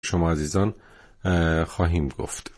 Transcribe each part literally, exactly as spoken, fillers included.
شما عزیزان خواهیم گفت.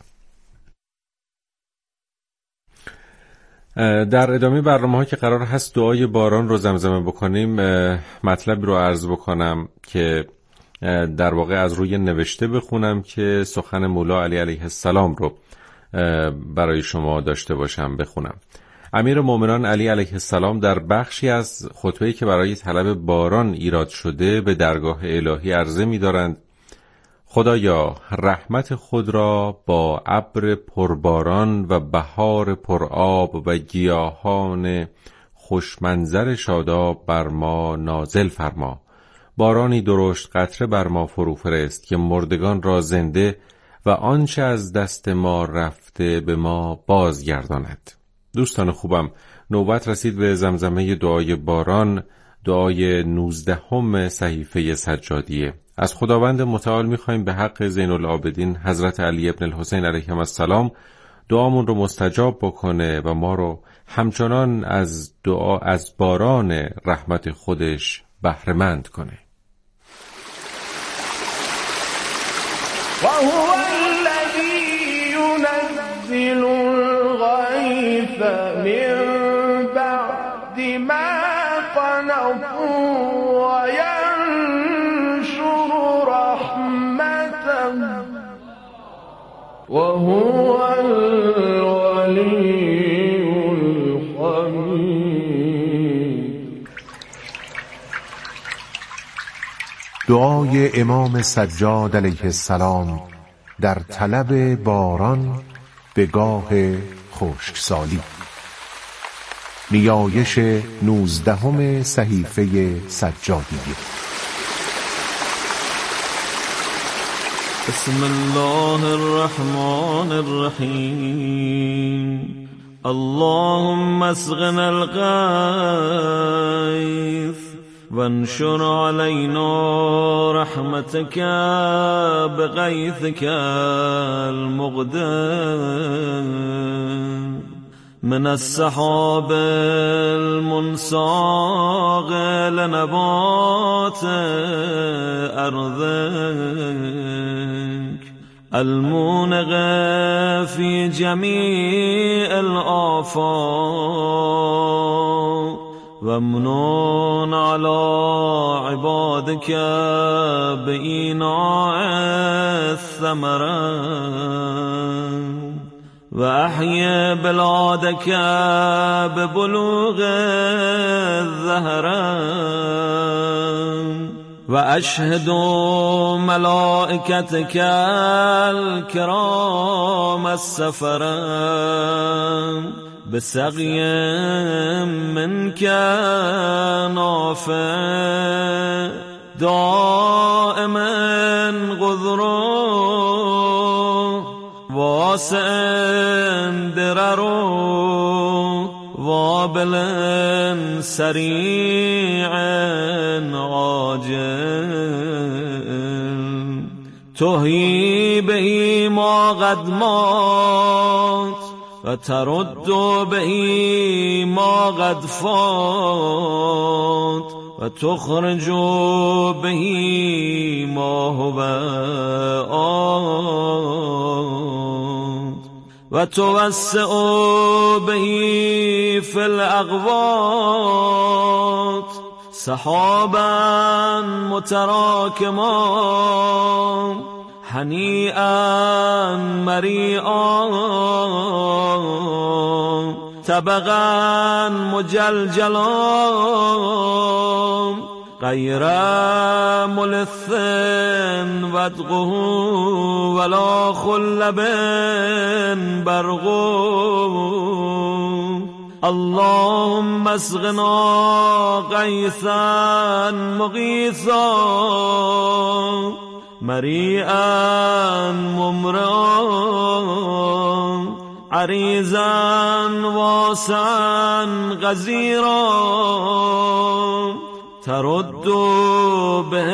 در ادامه برنامه ها که قرار هست دعای باران رو زمزمه بکنیم، مطلب رو عرض بکنم که در واقع از روی نوشته بخونم که سخن مولا علی علیه السلام رو برای شما داشته باشم بخونم. امیر مومنان علی علیه السلام در بخشی از خطبه‌ای که برای طلب باران ایراد شده به درگاه الهی عرضه می‌دارند: خدایا رحمت خود را با ابر پرباران و بهار پرآب و گیاهان خوشمنظر شاداب بر ما نازل فرما. بارانی درشت قطره بر ما فرو فرست که مردگان را زنده و آنچه از دست ما رفته به ما بازگرداند. دوستان خوبم، نوبت رسید به زمزمه دعای باران، دعای نوزدهم صحیفه سجادیه. از خداوند متعال می‌خوایم به حق زین العابدین حضرت علی ابن الحسین علیهم السلام دعامون رو مستجاب بکنه و ما رو همچنان از دعا از باران رحمت خودش بهره‌مند کنه. و هو الذی ينزل الغیث من بعد ما قنطوا و ینشر رحمته و هو الولی الحمید. دعای امام سجاد علیه السلام در طلب باران به گاه خشکسالی. نیایش نوزدهم صحیفه سجادیه. بسم الله الرحمن الرحیم. اللهم اسقنا الغیث وانشر علينا رحمتك بغيثك المقدم من السحاب المنساق لنبات أرضك المونغ في جميع الآفاق وامنون على عبادك بإيناع الثمرات وأحيي بلادك ببلوغ الزهرات وأشهد ملائكتك الكرام السفرات بسقي منك نافع دائما غذرا واسع دررا وابل سريع عاجل تحيي به ما قد مات و ترد به ما قد فات و تخرج به ما هو آت و توسع به فی الاقوات سحابا متراکما هنیئا مریئا طبقا مجلجلا غیر ملث ودقه ولا خلب برقه اللهم اسقنا غیثا مغیثا مریئا ممرا عریضا واسعا غزیرا ترد به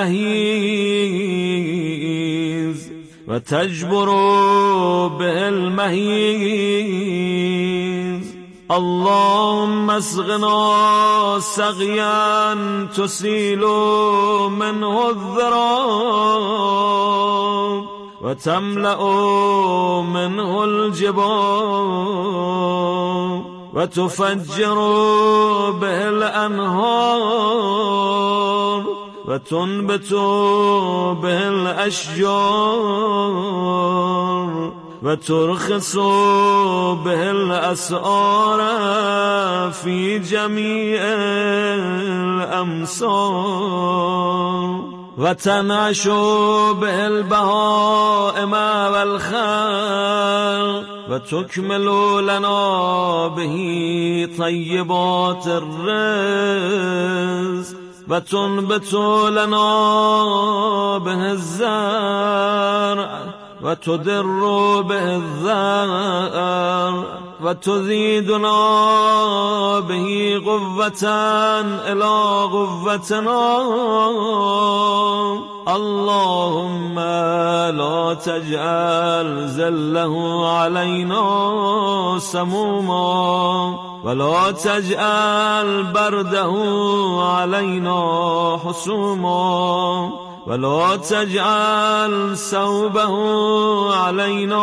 النهیز و تجبر به المهیز اللهم اسقنا سقيا تسيل منه الذرات و تملأ منه الجبال و تفجر به الانهار و تنبت به الاشجار و ترخص به الاسعار فی جمیع الامصار و تنعش به البهائم والخلق و تکمل لنا به طیبات الرزق و تنبت لنا به الزرع و تدر به الذر و تزیدنا به قوة الى قوتنا. اللهم لا تجعل ذله علينا سموما ولا تجعل برده علينا حسوما ولا تجعل ثوبه علينا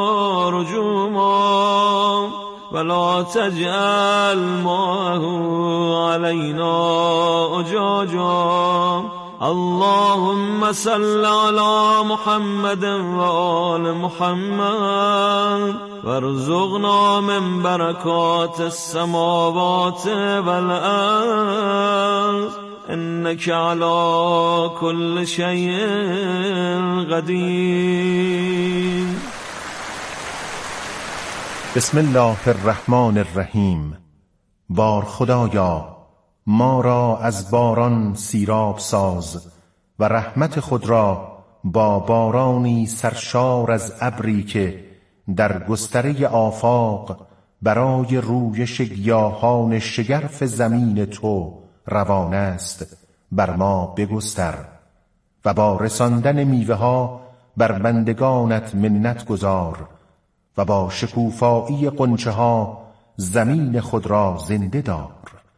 رجوما ولا تجعل ماءه علينا أجاجا. اللهم صل على محمد وآل محمد وارزقنا من بركات السماوات والأرض إنك على كل شيء قدير. بسم الله الرحمن الرحیم. بار خدایا ما را از باران سیراب ساز و رحمت خود را با بارانی سرشار از ابری که در گستره آفاق برای رویش گیاهان شگرف زمین تو روان است بر ما بگستر و با رساندن میوه ها بر بندگانت منت گذار و با شکوفایی غنچه ها زمین خود را زنده دار.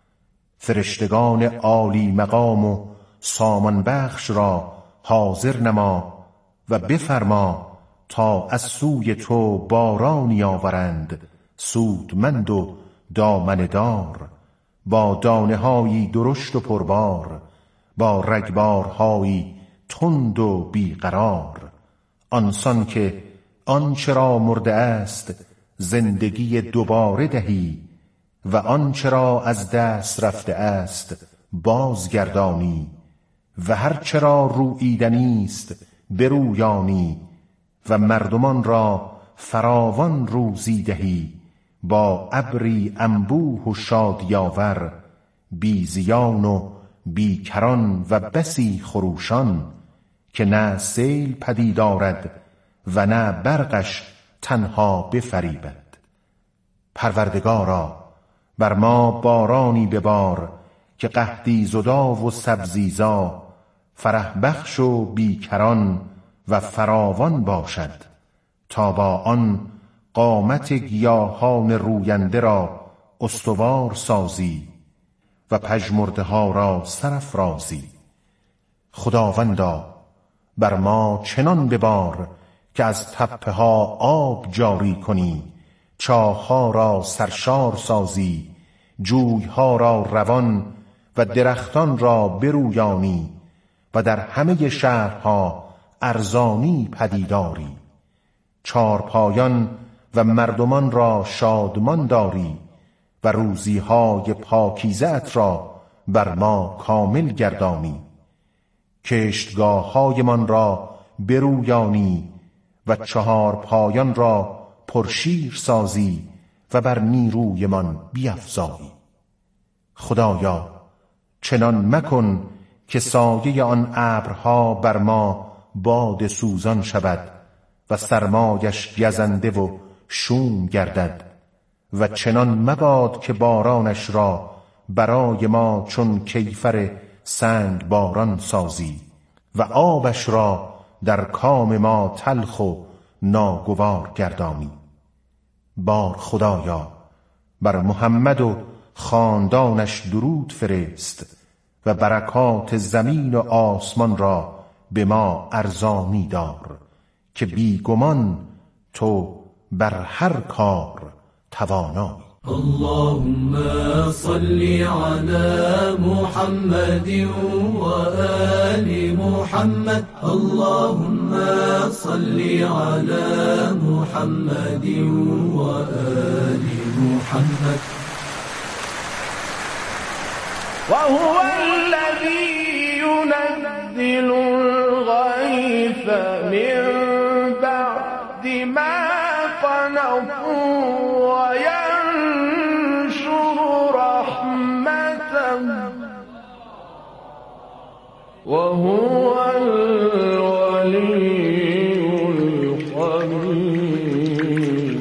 فرشتگان عالی مقام و سامان بخش را حاضر نما و بفرما تا از سوی تو بارانی آورند سودمند و دامنه دار، با دانه هایی درشت و پربار، با رگبارهایی تند و بیقرار. آنسان که آنچه را مرده است زندگی دوباره دهی و آنچه را از دست رفته است بازگردانی و هر چه را روییدنی است برویانی و مردمان را فراوان روزی دهی با ابری انبوه و شادیاور، بی زیان و بی کران و بسی خروشان که نه سیل پدید آرد و نه برقش تنها بفریبد. پروردگارا بر ما بارانی ببار که قحطی زدا و سبزیزا، فرح بخش و بیکران و فراوان باشد، تا با آن قامت گیاهان روینده را استوار سازی و پژمرده ها را سرافرازی. خداوندا بر ما چنان ببار که از تپه ها آب جاری کنی، چاه‌ها را سرشار سازی، جوی‌ها را روان و درختان را برویانی و در همه شهرها ارزانی پدیداری. چارپایان و مردمان را شادمان داری و روزی‌های پاکیزه‌ات را بر ما کامل گردانی. کشتگاه‌هایمان را برویانی و چهار پایان را پرشیر سازی و بر نیرویمان بیفزایی. خدایا چنان مکن که سایه آن ابرها بر ما باد سوزان شود و سرمایش گزنده و شوم گردد و چنان مباد که بارانش را برای ما چون کیفر سنگ باران سازی و آبش را در کام ما تلخ و ناگوار گردانی. بار خدایا بر محمد و خاندانش درود فرست و برکات زمین و آسمان را به ما ارزانی دار که بیگمان تو بر هر کار توانایی. اللهم صل على محمد وآل محمد. اللهم صل على محمد وآل محمد. وهو الذي ينزل الغيث من بعد ما قنطوا وينشر رحمته وهو الولي الحميد.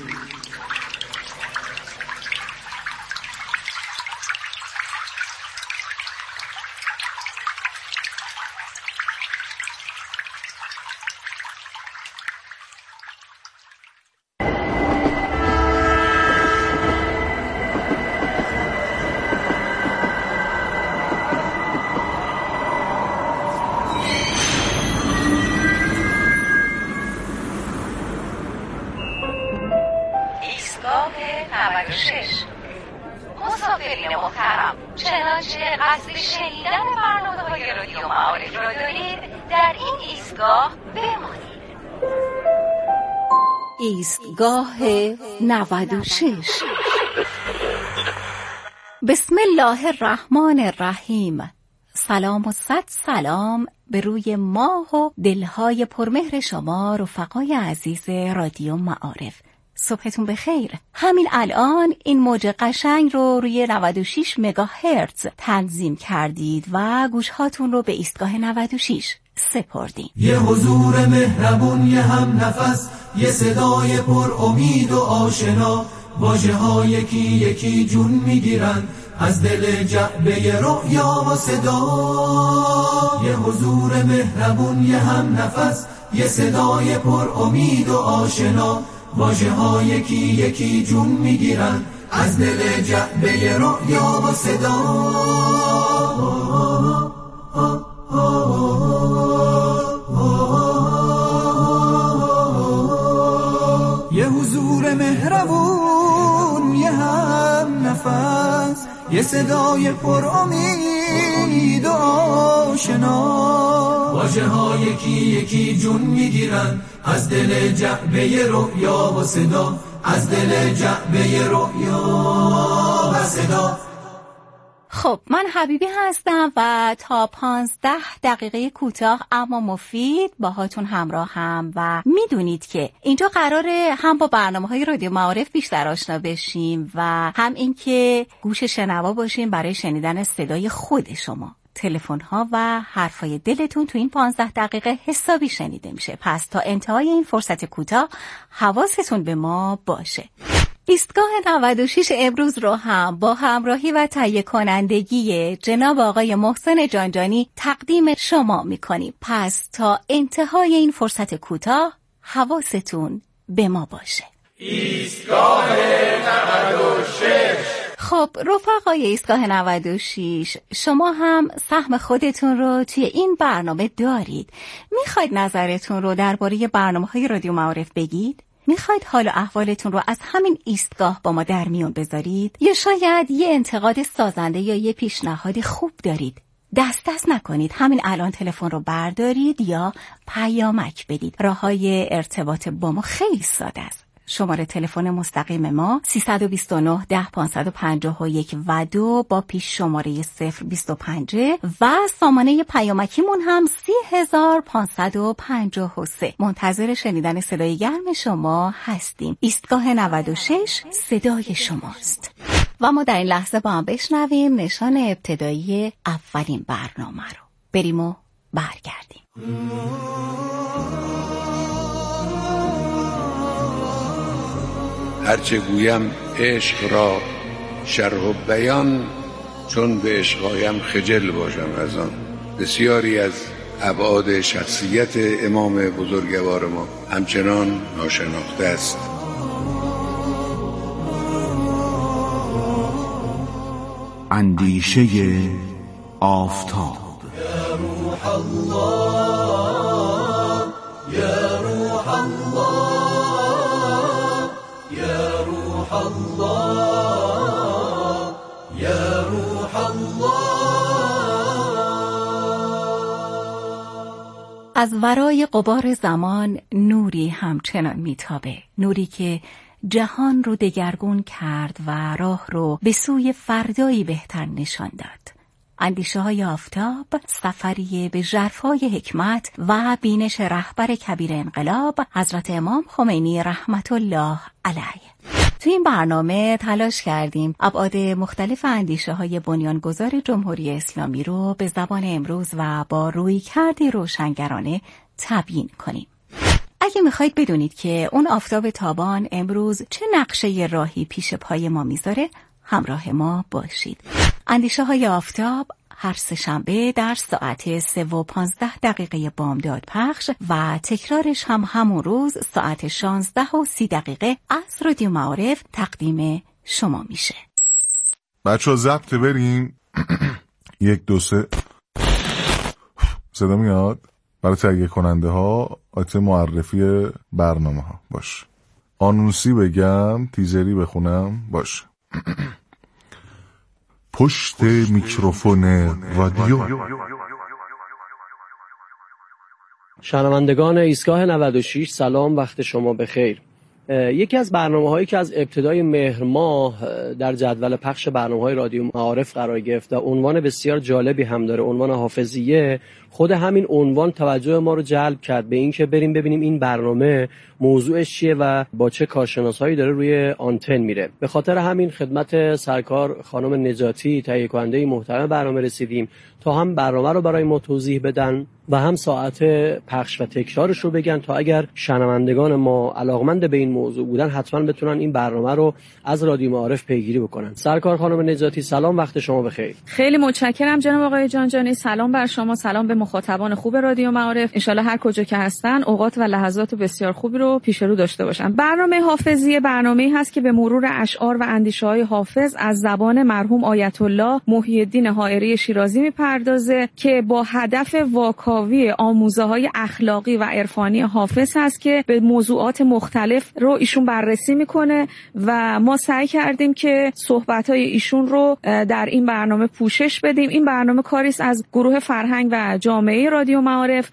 مسافرین محترم، چنانچه قصد شنیدن برنامه‌های رادیو معارف را دارید، در این ایستگاه بمانید. ایستگاه نود و شش. بسم الله الرحمن الرحیم. سلام و صد سلام به روی ماه و دلهای پرمهر شما رفقای عزیز رادیو معارف. صبحتون بخیر. همین الان این موج قشنگ رو روی نود و شش مگاهرتز تنظیم کردید و گوشهاتون رو به ایستگاه نود و شش سپردین. یه حضور مهربون، یه هم نفس، یه صدای پر امید و آشنا، واژه ها یکی یکی جون میگیرن از دل جعبه رؤیا و صدا. یه حضور مهربون، یه هم نفس، یه صدای پر امید و آشنا، واژه ها یکی یکی جون میگیرن از دل جعبه رؤیا و صدا. یه حضور مهربون، یه هم نفس، یه صدای پر امید و آشنا، واژه ها یکی یکی جون میگیرن از دل جعبه رؤیا و صدا، از دل جعبه رؤیا و صدا. خب من حبیبی هستم و تا پانزده دقیقه کوتاه اما مفید باهاتون همراه هم و میدونید که اینجا قراره هم با برنامه‌های رادیو معارف بیشتر آشنا بشیم و هم اینکه گوش شنوا باشیم برای شنیدن صدای خود شما. تلفن ها و حرفای دلتون تو این پانزده دقیقه حسابی شنیده میشه. پس تا انتهای این فرصت کوتاه حواستون به ما باشه. ایستگاه نود و شش امروز رو هم با همراهی و تهیه کنندگی جناب آقای محسن جانجانی تقدیم شما میکنیم. پس تا انتهای این فرصت کوتاه حواستون به ما باشه. ایستگاه نود و شش. خب رفقای ایستگاه نود و شش، شما هم سهم خودتون رو توی این برنامه دارید. میخواید نظرتون رو درباره برنامه‌های رادیو معارف بگید؟ میخواید حال و احوالتون رو از همین ایستگاه با ما در میون بذارید؟ یا شاید یه انتقاد سازنده یا یه پیشنهاد خوب دارید؟ دست دست نکنید، همین الان تلفن رو بردارید یا پیامک بدید. راههای ارتباط با ما خیلی ساده است. شماره تلفن مستقیم ما سیصد و بیست و نه ده پانصد و پنجاه و یک و دو با پیش شماره صفر بیست و پنج و سامانه پیامکیمون هم سی هزار پانصد و پنجاه و سه. منتظر شنیدن صدای گرم شما هستیم. ایستگاه نود و شش صدای شماست. و ما در این لحظه با هم بشنویم نشان ابتدایی اولین برنامه رو. بریم و برگردیم. هرچه گویم عشق را شرح و بیان، چون به عشقایم خجل باشم از آن. بسیاری از ابعاد شخصیت امام بزرگوار ما همچنان ناشناخته است. اندیشه آفتاب. یا روح الله، یا روح روح الله یا روح الله. از ورای غبار زمان نوری همچنان میتابه، نوری که جهان رو دگرگون کرد و راه رو به سوی فردایی بهتر نشان داد. اندیشه های آفتاب، سفری به ژرفای حکمت و بینش رهبر کبیر انقلاب حضرت امام خمینی رحمت الله علیه. تو این برنامه تلاش کردیم ابعاد مختلف اندیشه های بنیانگذار جمهوری اسلامی رو به زبان امروز و با رویکردی روشنگرانه تبیین کنیم. اگه میخواید بدونید که اون آفتاب تابان امروز چه نقشه راهی پیش پای ما میذاره، همراه ما باشید. اندیشه های آفتاب هر سه شنبه در ساعت سه و پانزده دقیقه بامداد پخش و تکرارش هم همون روز ساعت شانزده و سی دقیقه از رادیو معارف تقدیم شما میشه. بچه ها ضبط بریم. یک دو سه صدا میاد. برای تهیه کننده ها آیتم معرفی برنامه ها باش. آنونسی بگم، تیزری بخونم باش. پشت میکروفون رادیو. شنوندگان ایستگاه نود و شش سلام، وقت شما بخیر. یکی از برنامه‌هایی که از ابتدای مهر ماه در جدول پخش برنامه‌های رادیو معارف قرار گرفت و عنوان بسیار جالبی هم داره، عنوان حافظیه، خود همین عنوان توجه ما رو جلب کرد به این که بریم ببینیم این برنامه موضوعش چیه و با چه کارشناسایی داره روی آنتن میره. به خاطر همین خدمت سرکار خانم نجاتی تهیه کننده محترم برنامه رسیدیم تا هم برنامه رو برای ما توضیح بدن و هم ساعت پخش و تکرارش رو بگن تا اگر شنوندگان ما علاقمند به این موضوع بودن حتما بتونن این برنامه رو از رادیو معارف پیگیری بکنن. سرکار خانم نجاتی سلام، وقت شما بخیر. خیلی متشکرم جناب آقای جانجانی. سلام بر شما، سلام به مخاطبان خوب رادیو معارف. ان شاءالله هر کجا که هستن اوقات و لحظات بسیار خوبی رو پیش رو داشته باشن. برنامه حافظیه برنامه‌ای هست که به مرور اشعار و اندیشه‌های حافظ از زبان مرحوم آیت الله محی الدین حائری شیرازی میپردازه که با هدف واکاوی آموزه‌های اخلاقی و عرفانی حافظ هست که به موضوعات مختلف رو ایشون بررسی میکنه و ما سعی کردیم که صحبت‌های ایشون رو در این برنامه پوشش بدیم. این برنامه کاری است از گروه فرهنگ و جامعه رادیو معارف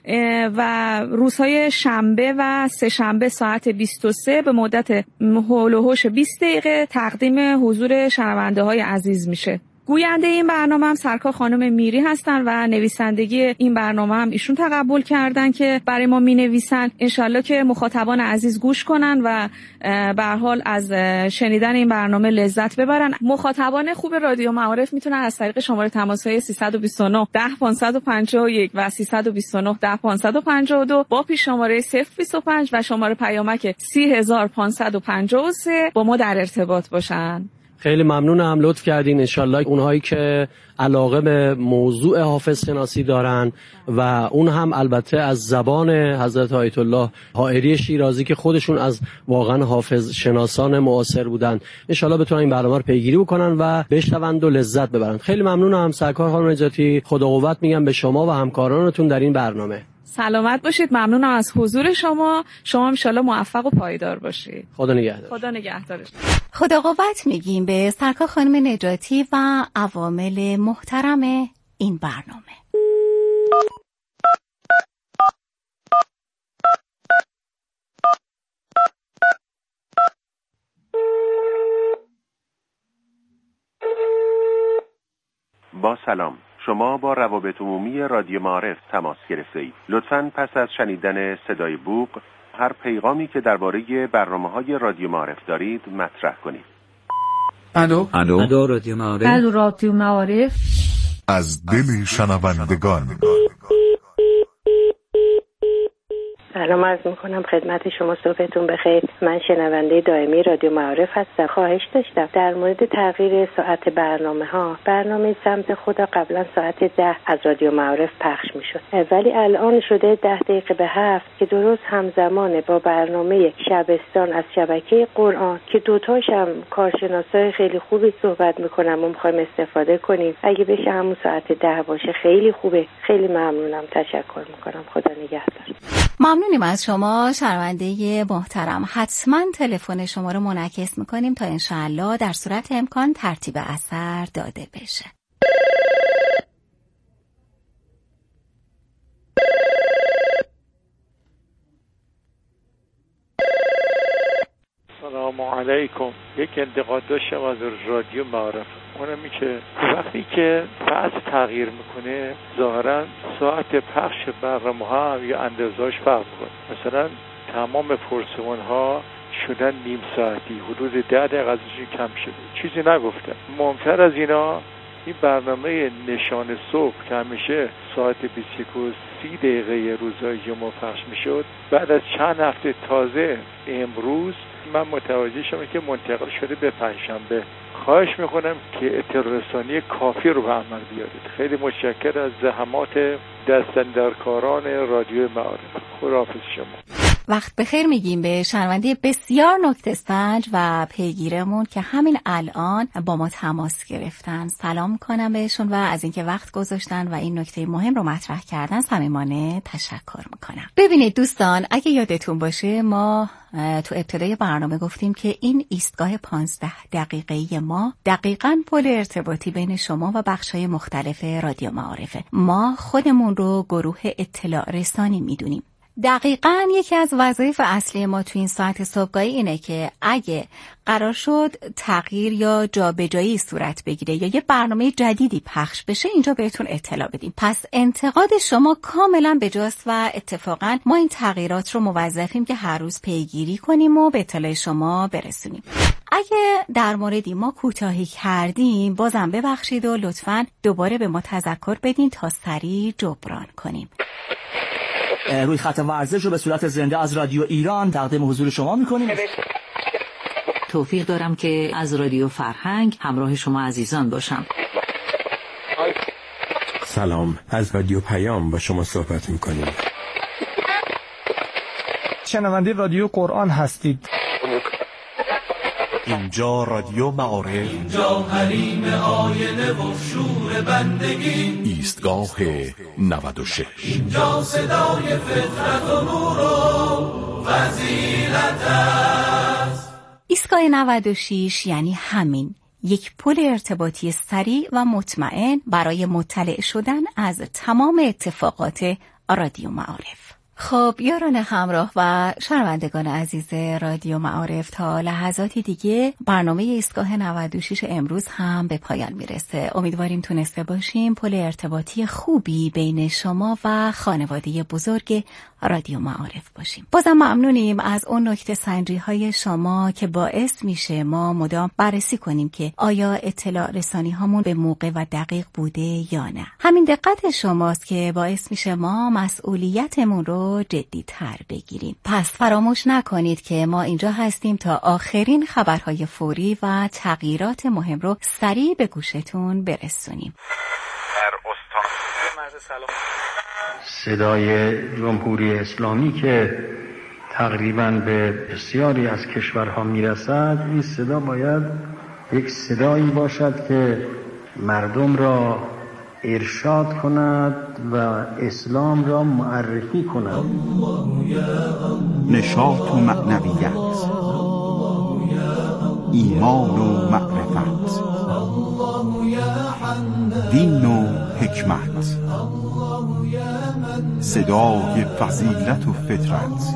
و روزهای شنبه و سه شنبه ساعت بیست و سه به مدت هول و هوش بیست دقیقه تقدیم حضور شنونده‌های عزیز میشه. گوینده این برنامه هم سرکار خانم میری هستن و نویسندگی این برنامه هم ایشون تقبل کردن که برای ما می نویسن. انشالله که مخاطبان عزیز گوش کنن و به هر حال از شنیدن این برنامه لذت ببرن. مخاطبان خوب رادیو معارف میتونن از طریق شماره تماس‌های سیصد و بیست و نه ده پانصد و پنجاه و یک و سیصد و بیست و نه ده پانصد و پنجاه و دو با پیش شماره صفر بیست و پنج و شماره پیامک سی هزار پانصد و پنجاه و سه با ما در ارتباط باشن. خیلی ممنونم، لطف کردین. انشالله اونهایی که علاقه به موضوع حافظ شناسی دارن و اون هم البته از زبان حضرت آیت الله حائری شیرازی که خودشون از واقعا حافظ شناسان معاصر بودن، انشالله بتونن این برنامه رو پیگیری بکنن و بشنوند و لذت ببرن. خیلی ممنونم سرکار خانم نجاتی. خدا قوت میگم به شما و همکارانتون در این برنامه. سلامت باشید. ممنونم از حضور شما. شما انشالله موفق و پایدار باشید. خدا نگهدار. خدا نگهدارش. خدا قوت میگیم به سرکار خانم نجاتی و عوامل محترم این برنامه. با سلام، شما با روابط عمومی رادیو معارف تماس گرفته اید. لطفاً پس از شنیدن صدای بوق هر پیغامی که درباره برنامه‌های رادیو معارف دارید مطرح کنید. الو الو الو رادیو معارف. الو رادیو معارف. از دل شنوندگان. سلام عرض میکنم خدمت شما، صبحتون بخیر. من شنونده دائمی رادیو معارف هستم. خواهش داشتم در مورد تغییر ساعت برنامه ها. برنامه سمت خدا قبلا ساعت ده از رادیو معارف پخش میشد، ولی الان شده ده دقیقه به هفت که درست همزمانه با برنامه شبستان از شبکه قرآن که دوتاش هم کارشناسای خیلی خوبی صحبت میکنم و میخوایم استفاده کنیم. اگه بشه همون ساعت ده باشه خیلی خوبه. خیلی ممنونم، تشکر میکنم. خدا نگهدار. ممنونیم از شما شنونده محترم. حتما تلفن شما رو منعکس میکنیم تا انشاءالله در صورت امکان ترتیب اثر داده بشه. سلام علیکم. یک انتقاد داشتم از رادیو معارف، اونم این که وقتی که فصل تغییر میکنه ظاهرا ساعت پخش برنامه ها هم یا اندازه‌اش فرق میکنه. مثلا تمام پرسمان ها شدن نیم ساعتی، حدود ده دقیقه ازش کم شده، چیزی نگفتم. مهمتر از اینا این برنامه نشان صبح که همیشه ساعت بیست و یک و سی دقیقه روزهای جمعه پخش میشد، بعد از چند هفته تازه امروز من متوجه شدم که منتقل شده به پنجشنبه. خواهش میکنم که اطلاع رسانی کافی رو به عمل بیارید. خیلی متشکرم از زحمات دستاندرکاران رادیو معارف. خداحافظ شما. وقت بخیر میگیم به شنونده بسیار نکته سنج و پیگیرمون که همین الان با ما تماس گرفتن. سلام کنم بهشون و از اینکه وقت گذاشتن و این نکته مهم رو مطرح کردن صمیمانه تشکر میکنم. ببینید دوستان، اگه یادتون باشه ما تو ابتدای برنامه گفتیم که این ایستگاه پانزده دقیقه‌ای ما دقیقاً پل ارتباطی بین شما و بخش‌های مختلف رادیو معارفه. ما خودمون رو گروه اطلاع رسانی میدونیم. دقیقاً یکی از وظایف اصلی ما تو این ساعت صبحگاهی اینه که اگه قرار شد تغییر یا جابجایی صورت بگیره یا یه برنامه جدیدی پخش بشه اینجا بهتون اطلاع بدیم. پس انتقاد شما کاملاً بجاست و اتفاقاً ما این تغییرات رو موظفیم که هر روز پیگیری کنیم و به اطلاع شما برسونیم. اگه در موردی ما کوتاهی کردیم بازم ببخشید و لطفاً دوباره به ما تذکر بدین تا سریع جبران کنیم. روی خط ورزش رو به صورت زنده از رادیو ایران تقدیم حضور شما میکنیم. توفیق دارم که از رادیو فرهنگ همراه شما عزیزان باشم. سلام، از رادیو پیام با شما صحبت میکنیم. شنونده رادیو قرآن هستید. اینجا رادیو معارف، اینجا حریم آینه و شور بندگی، ایستگاه نود و شش، اینجا صدای فطرت و نور و فضیلت است. ایستگاه نود و شش یعنی همین، یک پل ارتباطی سریع و مطمئن برای مطلع شدن از تمام اتفاقات رادیو معارف. خب یاران همراه و شنوندگان عزیز رادیو معارف، تا لحظاتی دیگه برنامه ایستگاه نود و شش امروز هم به پایان میرسه. امیدواریم تونسته باشیم پل ارتباطی خوبی بین شما و خانواده بزرگ رادیو معارف باشیم. بازم ممنونیم از اون نکته سنجی های شما که باعث میشه ما مدام بررسی کنیم که آیا اطلاع رسانی هامون به موقع و دقیق بوده یا نه. همین دقت شماست که باعث میشه ما مسئولیتمون رو جدی تر بگیریم. پس فراموش نکنید که ما اینجا هستیم تا آخرین خبرهای فوری و تغییرات مهم رو سریع به گوشتون برسونیم. صدای جمهوری اسلامی که تقریباً به بسیاری از کشورها میرسد، این صدا باید یک صدایی باشد که مردم را ارشاد کند و اسلام را معرفی کند. نشاط و معنویت، ایمان و معرفت، دین و حکمت، صدای فضیلت و فطرت،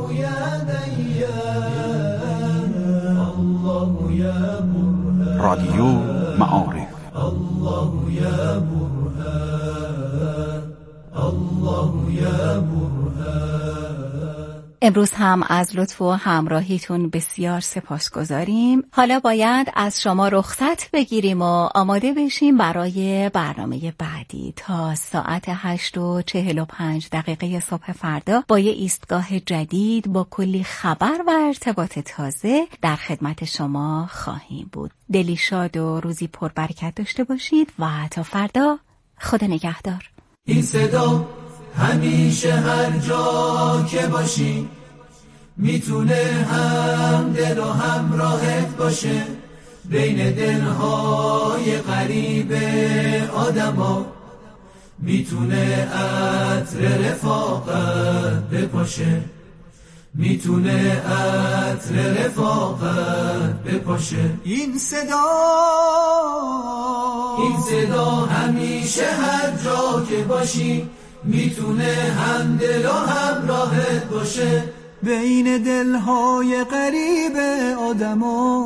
رادیو معارف. الله یا برهان، الله یا برهان. امروز هم از لطف و همراهیتون بسیار سپاسگزاریم. حالا باید از شما رخصت بگیریم و آماده بشیم برای برنامه بعدی. تا ساعت هشت و چهل و پنج دقیقه صبح فردا با یه ایستگاه جدید با کلی خبر و ارتباط تازه در خدمت شما خواهیم بود. دلی شاد و روزی پربرکت داشته باشید و تا فردا خدا نگهدار. این صدا همیشه هر جا که باشی میتونه هم دل و هم راحت باشه، بین دلهای غریب آدما میتونه عطر رفاقت بپاشه، میتونه عطر رفاقت بپاشه. این صدا این صدا همیشه هر جا که باشی میتونه هم دل و هم راحت باشه. بین دلهای غریب آدما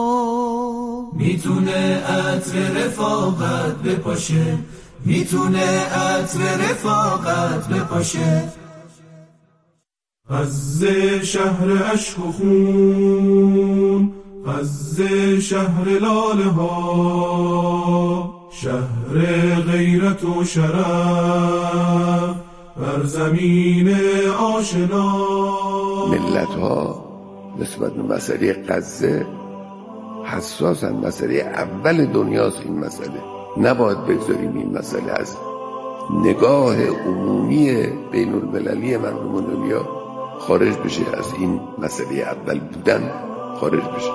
میتونه عطر رفاقت بپاشه، میتونه عطر رفاقت بپاشه. غزه شهر عشق و خون، غزه شهر لاله ها، شهر غیرت و شرف بر زمین آشنا. ملت ها نسبت به مسئله غزه حساسن، مسئله اول دنیاست این مسئله. نباید بگذاریم این مسئله از نگاه عمومی بین المللی مردم دنیا خارج بشه، از این مسئله اول بودن خارج بشه.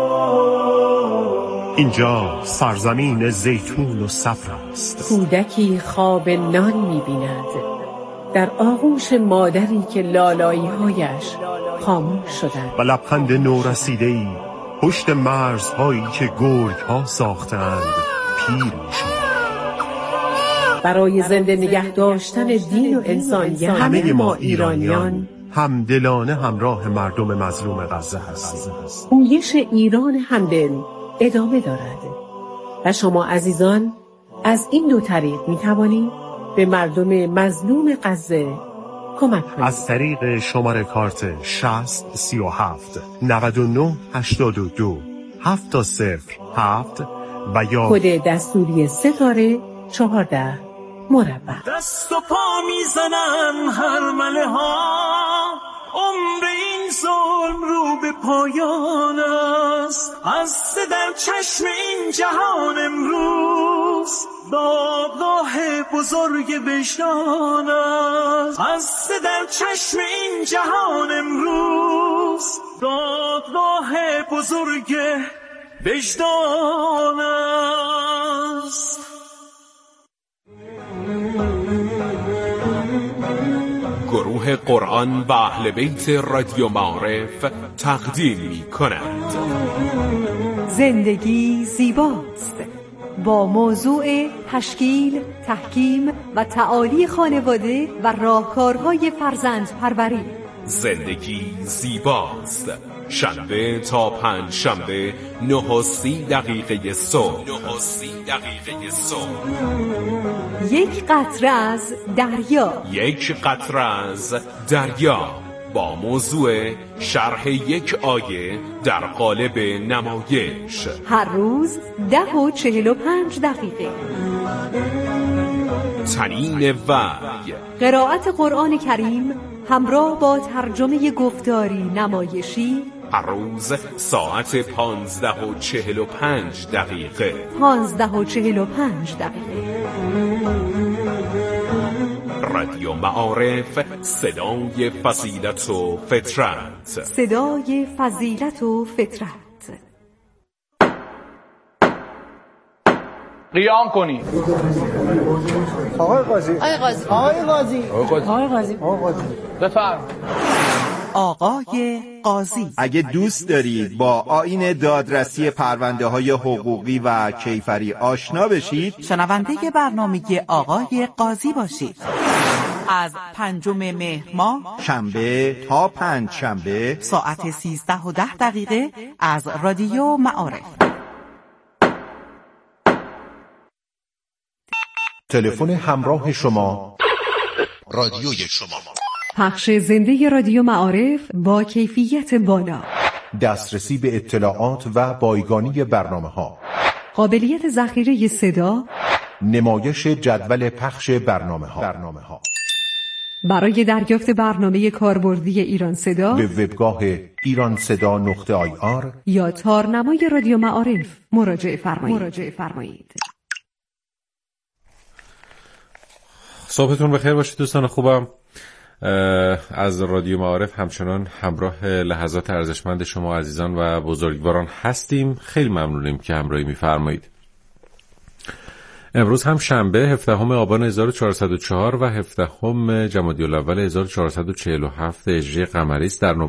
اینجا سرزمین زیتون و صفر است. کودکی خواب نان می‌بیند در آغوش مادری که لالایی‌هایش خاموش شدند و لبخند نورسیده‌ای پشت مرزهایی که گرگ‌ها ساختند پیر می‌شود. برای زنده نگه داشتن دین و انسانیت همه ما ایرانیان همدلانه همراه مردم مظلوم غزه هستیم. پویش ایران همدل ادامه دارد و شما عزیزان از این دو طریق می توانید به مردم مظلوم غزه کمک کنید. از طریق شماره کارت شصت سی و هفت نود و نه هشتاد و دو هفت صفر هفت و یا کد دستوری ستاره چهارده مربع. دست و پا میزنن هرمله ها، عمر این ظلم رو به پایان است. از در چشم این جهان امروز دادگاه بزرگ وجدان است. از در چشم این جهان امروز دادگاه بزرگ وجدان است. گروه قرآن و اهل بیت رادیو معارف تقدیم می کند زندگی زیباست، با موضوع تشکیل، تحکیم و تعالی خانواده و راهکارهای فرزند پروری. زندگی زیباست، شنبه تا پنج شنبه نه و سی دقیقه صبح. نه و سی دقیقه صبح. یک قطره از دریا. یک قطره از دریا با موضوع شرح یک آیه در قالب نمایش. هر روز ده و چهل و پنج دقیقه. تنین وحی، قرائت قرآن کریم همراه با ترجمه گفتاری نمایشی. هر روز ساعت پانزده و چهل و پنج دقیقه. پانزده و چهل و پنج دقیقه. رادیو معارف، صدای فضیلت و فطرت. صدای فضیلت و فطرت. قیام کنید. آقای قاضی. آقای قاضی. آقای قاضی. آقای قاضی. آقای قاضی. بفرمایید. آقای قاضی، اگه دوست دارید با آیین دادرسی پرونده های حقوقی و کیفری آشنا بشید، شنونده برنامه آقای قاضی باشید. از پنجم مهر ماه شنبه تا پنج شنبه ساعت سیزده و ده دقیقه از رادیو معارف. تلفن همراه شما، رادیوی شما. پخش زنده رادیو معارف با کیفیت بالا، دسترسی به اطلاعات و بایگانی برنامه ها، قابلیت ذخیره صدا، نمایش جدول پخش برنامه ها. برنامه ها. برای دریافت برنامه کاربردی ایران صدا به وبگاه ایران صدا نقطه آی آر یا تارنمای رادیو معارف مراجعه فرمایید. مراجعه فرمایید. صبحتون بخیر باشید دوستان خوبم. از رادیو معارف همچنان همراه لحظات ارزشمند شما عزیزان و بزرگواران هستیم. خیلی ممنونیم که همراهی می‌فرمایید. امروز هم شنبه هفدهم آبان هزار و چهارصد و چهار و هفدهم جمادی الاول هزار و چهارصد و چهل و هفت هجری قمری است. در